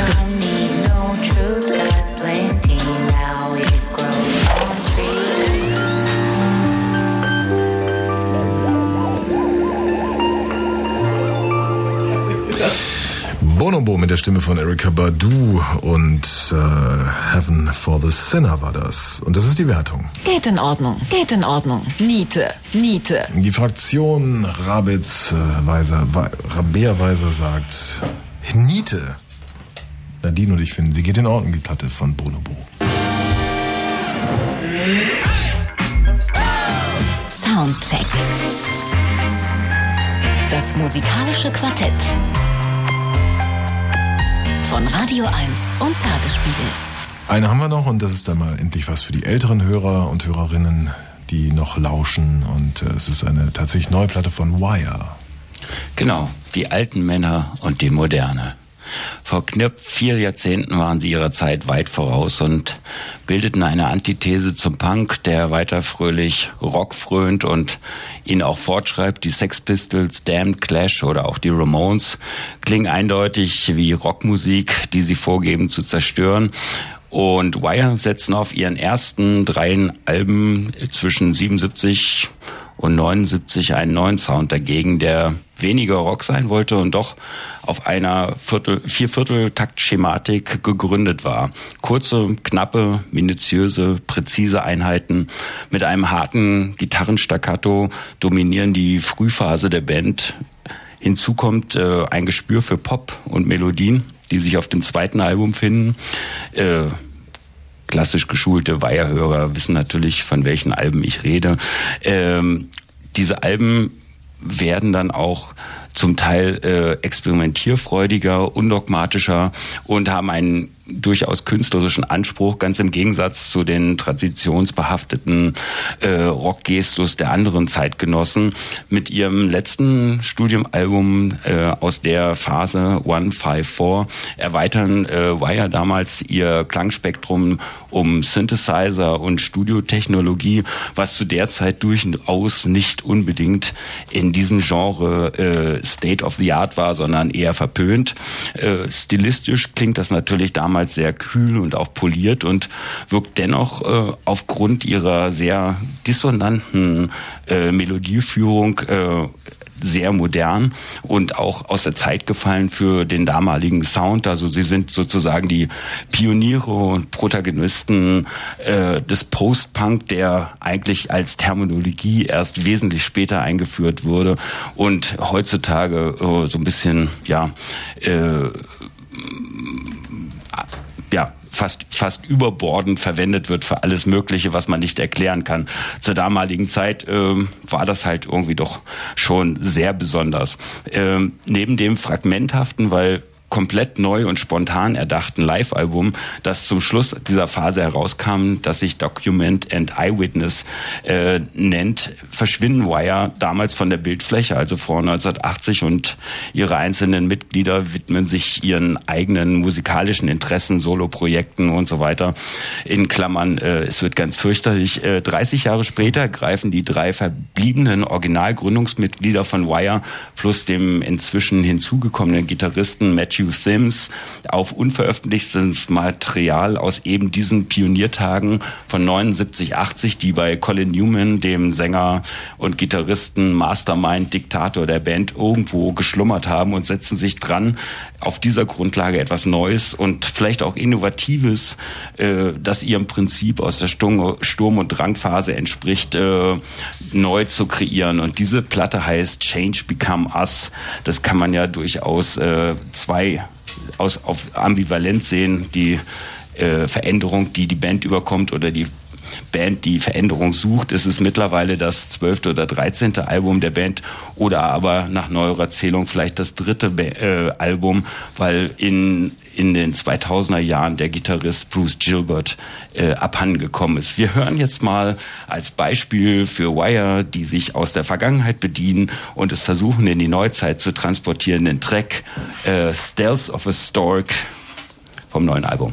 Bonobo mit der Stimme von Erykah Badu und Heaven for the Sinner war das. Und das ist die Wertung. Geht in Ordnung, geht in Ordnung. Niete. Die Fraktion Rabea-Weiser sagt Niete. Nadine und ich finden, sie geht in Ordnung, die Platte von Bonobo. Soundcheck. Das musikalische Quartett. von Radio 1 und Tagesspiegel. Eine haben wir noch und das ist dann mal endlich was für die älteren Hörer und Hörerinnen, die noch lauschen. Und es ist eine tatsächlich neue Platte von Wire. Genau, die alten Männer und die Moderne. Vor knapp 4 Jahrzehnten waren sie ihrer Zeit weit voraus und bildeten eine Antithese zum Punk, der weiter fröhlich Rock frönt und ihn auch fortschreibt. Die Sex Pistols, Damned, Clash oder auch die Ramones klingen eindeutig wie Rockmusik, die sie vorgeben zu zerstören. Und Wire setzen auf ihren ersten 3 Alben zwischen 77 und 79 einen neuen Sound dagegen, der weniger Rock sein wollte und doch auf einer 4/4-Takt-Schematik gegründet war. Kurze, knappe, minutiöse, präzise Einheiten mit einem harten Gitarrenstaccato dominieren die Frühphase der Band. Hinzu kommt ein Gespür für Pop und Melodien, die sich auf dem 2. Album finden. Klassisch geschulte Wire-Hörer wissen natürlich, von welchen Alben ich rede. Diese Alben werden dann auch zum Teil experimentierfreudiger, undogmatischer und haben einen durchaus künstlerischen Anspruch, ganz im Gegensatz zu den traditionsbehafteten Rockgestus der anderen Zeitgenossen. Mit ihrem letzten Studioalbum aus der Phase 154 erweitern Wire damals ihr Klangspektrum um Synthesizer und Studiotechnologie, was zu der Zeit durchaus nicht unbedingt in diesem Genre State of the Art war, sondern eher verpönt. Stilistisch klingt das natürlich damals sehr kühl und auch poliert und wirkt dennoch aufgrund ihrer sehr dissonanten Melodieführung sehr modern und auch aus der Zeit gefallen für den damaligen Sound. Also sie sind sozusagen die Pioniere und Protagonisten des Post-Punk, der eigentlich als Terminologie erst wesentlich später eingeführt wurde und heutzutage so ein bisschen fast überbordend verwendet wird für alles Mögliche, was man nicht erklären kann. Zur damaligen Zeit war das halt irgendwie doch schon sehr besonders. Neben dem fragmenthaften, weil komplett neu und spontan erdachten Live-Album, das zum Schluss dieser Phase herauskam, das sich Document and Eyewitness nennt, verschwinden Wire damals von der Bildfläche, also vor 1980, und ihre einzelnen Mitglieder widmen sich ihren eigenen musikalischen Interessen, Soloprojekten und so weiter. In Klammern, es wird ganz fürchterlich. 30 Jahre später greifen die 3 verbliebenen Originalgründungsmitglieder von Wire plus dem inzwischen hinzugekommenen Gitarristen Matthew Sims auf unveröffentlichtes Material aus eben diesen Pioniertagen von 79, 80, die bei Colin Newman, dem Sänger und Gitarristen, Mastermind, Diktator der Band, irgendwo geschlummert haben und setzen sich dran, auf dieser Grundlage etwas Neues und vielleicht auch Innovatives, das ihrem Prinzip aus der Sturm- und Drangphase entspricht, neu zu kreieren. Und diese Platte heißt Change Become Us. Das kann man ja durchaus auf Ambivalenz sehen, die Veränderung, die Band überkommt oder die Band, die Veränderung sucht. Es ist mittlerweile das 12. oder 13. Album der Band oder aber nach neuerer Zählung vielleicht das 3. Album, weil in den 2000er Jahren der Gitarrist Bruce Gilbert abhandengekommen ist. Wir hören jetzt mal als Beispiel für Wire, die sich aus der Vergangenheit bedienen und es versuchen in die Neuzeit zu transportieren, den Track Stealth of a Stork vom neuen Album.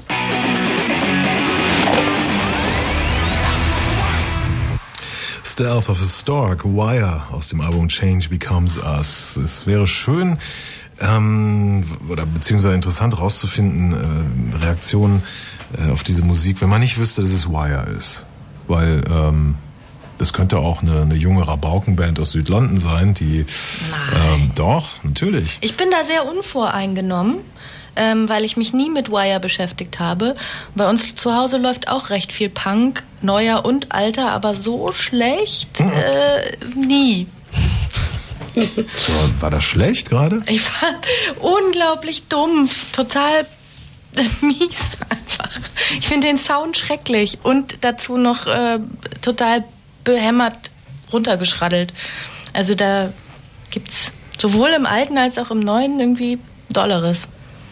Stealth of a Stork, Wire aus dem Album Change Becomes Us. Es wäre schön oder beziehungsweise interessant rauszufinden, Reaktionen auf diese Musik, wenn man nicht wüsste, dass es Wire ist. Weil das könnte auch eine junge Rabaukenband aus Südlondon sein, die doch, natürlich. Ich bin da sehr unvoreingenommen, weil ich mich nie mit Wire beschäftigt habe. Bei uns zu Hause läuft auch recht viel Punk, neuer und alter, aber so schlecht nie. So, war das schlecht gerade? Ich fand unglaublich dumpf, total mies einfach. Ich finde den Sound schrecklich und dazu noch total behämmert runtergeschraddelt. Also da gibt's sowohl im Alten als auch im Neuen irgendwie Dolleres.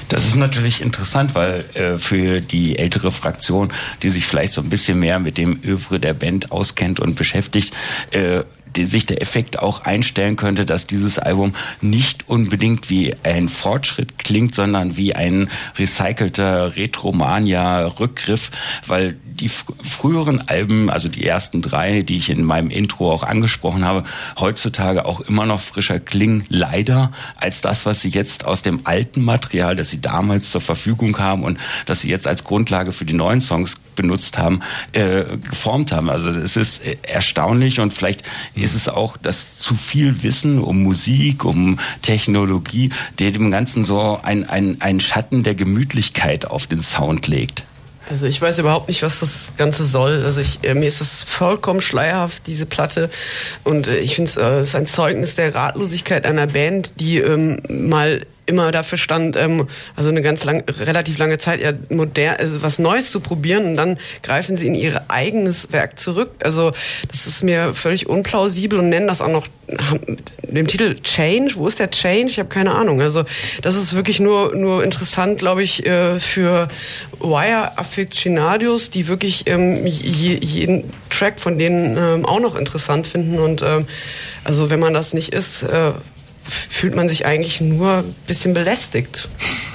Das ist natürlich interessant, weil für die ältere Fraktion, die sich vielleicht so ein bisschen mehr mit dem Övre der Band auskennt und beschäftigt, sich der Effekt auch einstellen könnte, dass dieses Album nicht unbedingt wie ein Fortschritt klingt, sondern wie ein recycelter Retromania-Rückgriff, weil die früheren Alben, also die ersten 3, die ich in meinem Intro auch angesprochen habe, heutzutage auch immer noch frischer klingen, leider, als das, was sie jetzt aus dem alten Material, das sie damals zur Verfügung haben und das sie jetzt als Grundlage für die neuen Songs benutzt haben, geformt haben. Also es ist erstaunlich und vielleicht ist es auch das zu viel Wissen um Musik, um Technologie, der dem Ganzen so ein Schatten der Gemütlichkeit auf den Sound legt. Also ich weiß überhaupt nicht, was das Ganze soll. Also mir ist das vollkommen schleierhaft, diese Platte. Und ich finde es ist ein Zeugnis der Ratlosigkeit einer Band, die mal immer dafür stand, also eine relativ lange Zeit ja was Neues zu probieren, und dann greifen sie in ihr eigenes Werk zurück. Also das ist mir völlig unplausibel und nennen das auch noch dem Titel Change. Wo ist der Change? Ich habe keine Ahnung. Also das ist wirklich nur interessant, glaube ich, für Wire-Afficionados, die wirklich jeden Track von denen auch noch interessant finden. Und also wenn man das nicht ist, fühlt man sich eigentlich nur ein bisschen belästigt.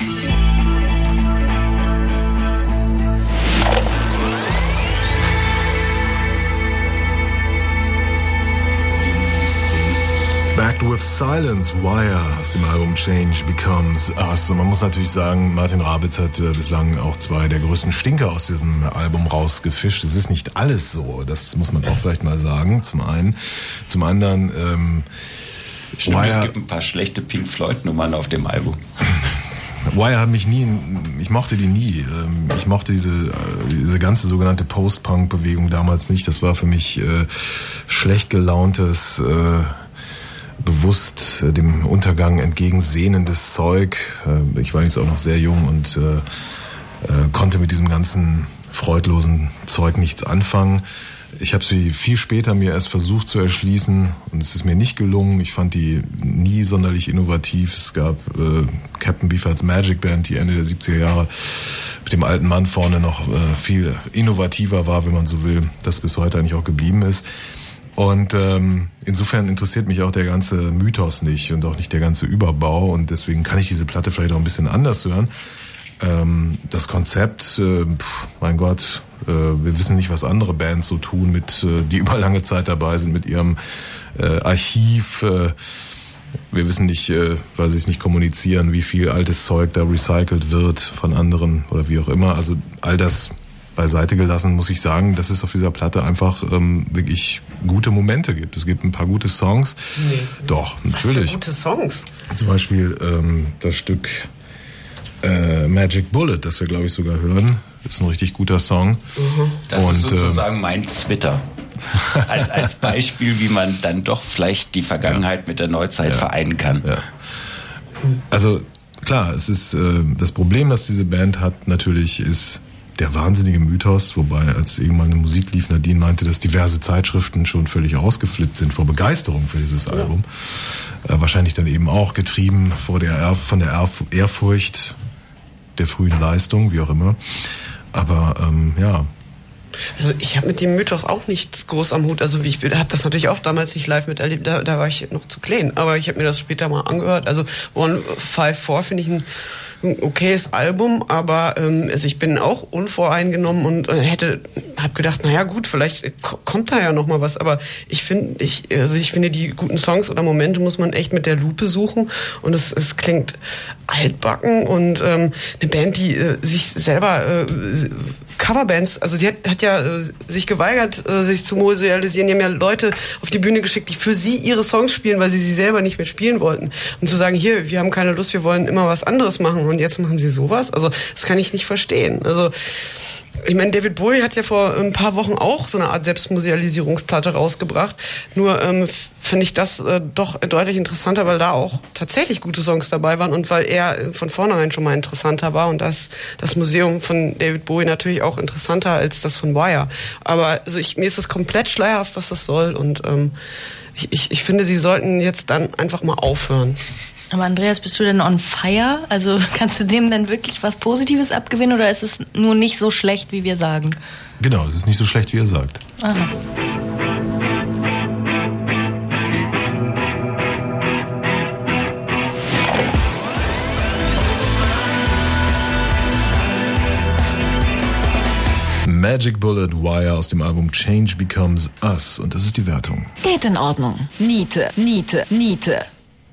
Backed with Silence, Wire aus dem Album Change Becomes Us. Und man muss natürlich sagen, Martin Rabitz hat bislang auch 2 der größten Stinker aus diesem Album rausgefischt. Es ist nicht alles so, das muss man auch vielleicht mal sagen, zum einen. Zum anderen Stimmt, Wire, es gibt ein paar schlechte Pink Floyd-Nummern auf dem Album. Wire hat mich ich mochte die nie. Ich mochte diese ganze sogenannte Post-Punk-Bewegung damals nicht. Das war für mich schlecht gelauntes, bewusst dem Untergang entgegensehnendes Zeug. Ich war jetzt auch noch sehr jung und konnte mit diesem ganzen freudlosen Zeug nichts anfangen. Ich habe sie viel später mir erst versucht zu erschließen und es ist mir nicht gelungen. Ich fand die nie sonderlich innovativ. Es gab Captain Beefheart's Magic Band, die Ende der 70er Jahre mit dem alten Mann vorne noch viel innovativer war, wenn man so will, das bis heute eigentlich auch geblieben ist. Und insofern interessiert mich auch der ganze Mythos nicht und auch nicht der ganze Überbau, und deswegen kann ich diese Platte vielleicht auch ein bisschen anders hören. Das Konzept, mein Gott, wir wissen nicht, was andere Bands so tun, die über lange Zeit dabei sind mit ihrem Archiv. Wir wissen nicht, weil sie es nicht kommunizieren, wie viel altes Zeug da recycelt wird von anderen oder wie auch immer. Also all das beiseite gelassen, muss ich sagen, dass es auf dieser Platte einfach wirklich gute Momente gibt. Es gibt ein paar gute Songs. Nee. Doch, natürlich. Was für gute Songs? Zum Beispiel das Stück Magic Bullet, das wir, glaube ich, sogar hören. Das ist ein richtig guter Song. Das ist sozusagen mein Twitter. Als Beispiel, wie man dann doch vielleicht die Vergangenheit mit der Neuzeit vereinen kann. Ja. Also klar, es ist das Problem, das diese Band hat, natürlich ist der wahnsinnige Mythos, wobei als irgendwann eine Musik lief, Nadine meinte, dass diverse Zeitschriften schon völlig ausgeflippt sind vor Begeisterung für dieses Album. Wahrscheinlich dann eben auch getrieben von der Ehrfurcht der frühen Leistung, wie auch immer. Aber ja. Also ich habe mit dem Mythos auch nichts groß am Hut. Also ich habe das natürlich auch damals nicht live miterlebt, da war ich noch zu klein. Aber ich habe mir das später mal angehört. Also 154 finde ich ein okayes Album, aber also ich bin auch unvoreingenommen und habe gedacht, naja gut, vielleicht kommt da ja noch mal was, aber ich finde die guten Songs oder Momente muss man echt mit der Lupe suchen, und es klingt altbacken, und eine Band, die sich selber Coverbands, also die hat ja sich geweigert, sich zu musealisieren. Die haben ja Leute auf die Bühne geschickt, die für sie ihre Songs spielen, weil sie selber nicht mehr spielen wollten. Und zu sagen, hier, wir haben keine Lust, wir wollen immer was anderes machen, und jetzt machen sie sowas. Also das kann ich nicht verstehen. Also ich meine, David Bowie hat ja vor ein paar Wochen auch so eine Art Selbstmusealisierungsplatte rausgebracht. Nur finde ich das doch deutlich interessanter, weil da auch tatsächlich gute Songs dabei waren und weil er von vornherein schon mal interessanter war, und das Museum von David Bowie natürlich auch interessanter als das von Wire. Aber also mir ist es komplett schleierhaft, was das soll, und ich finde, sie sollten jetzt dann einfach mal aufhören. Aber Andreas, bist du denn on fire? Also kannst du dem denn wirklich was Positives abgewinnen oder ist es nur nicht so schlecht, wie wir sagen? Genau, es ist nicht so schlecht, wie er sagt. Aha. Magic Bullet Wire aus dem Album Change Becomes Us. Und das ist die Wertung. Geht in Ordnung. Niete, Niete, Niete.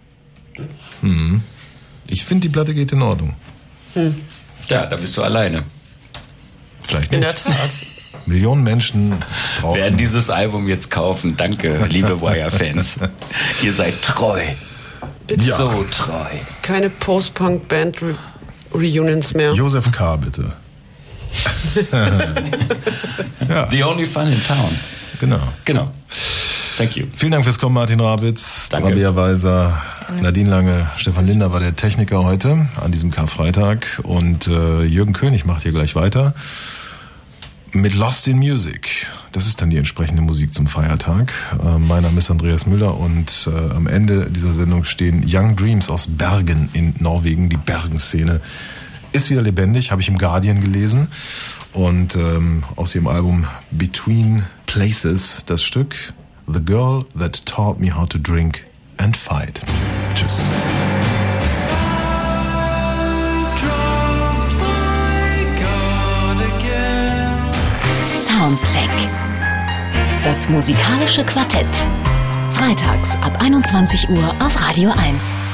Ich finde, die Platte geht in Ordnung. Ja, da bist du alleine. Vielleicht nicht. In der Tat. Millionen Menschen draußen. Werden dieses Album jetzt kaufen. Danke, liebe Wire-Fans. Ihr seid treu. Ja. So treu. Keine Post-Punk-Band-Reunions mehr. Josef K., bitte. Ja, The only fun in town. genau. Genau. Thank you. Vielen Dank fürs Kommen, Martin Rabitz, Danke. Rabea Weiser, Nadine Lange, Stefan Linder war der Techniker heute an diesem Karfreitag und Jürgen König macht hier gleich weiter mit Lost in Music. Das ist dann die entsprechende Musik zum Feiertag. Mein Name ist Andreas Müller und am Ende dieser Sendung stehen Young Dreams aus Bergen in Norwegen. Die Bergenszene ist wieder lebendig, habe ich im Guardian gelesen. Und aus ihrem Album Between Places das Stück The Girl That Taught Me How to Drink and Fight. Tschüss. Soundcheck. Das musikalische Quartett. Freitags ab 21 Uhr auf Radio 1.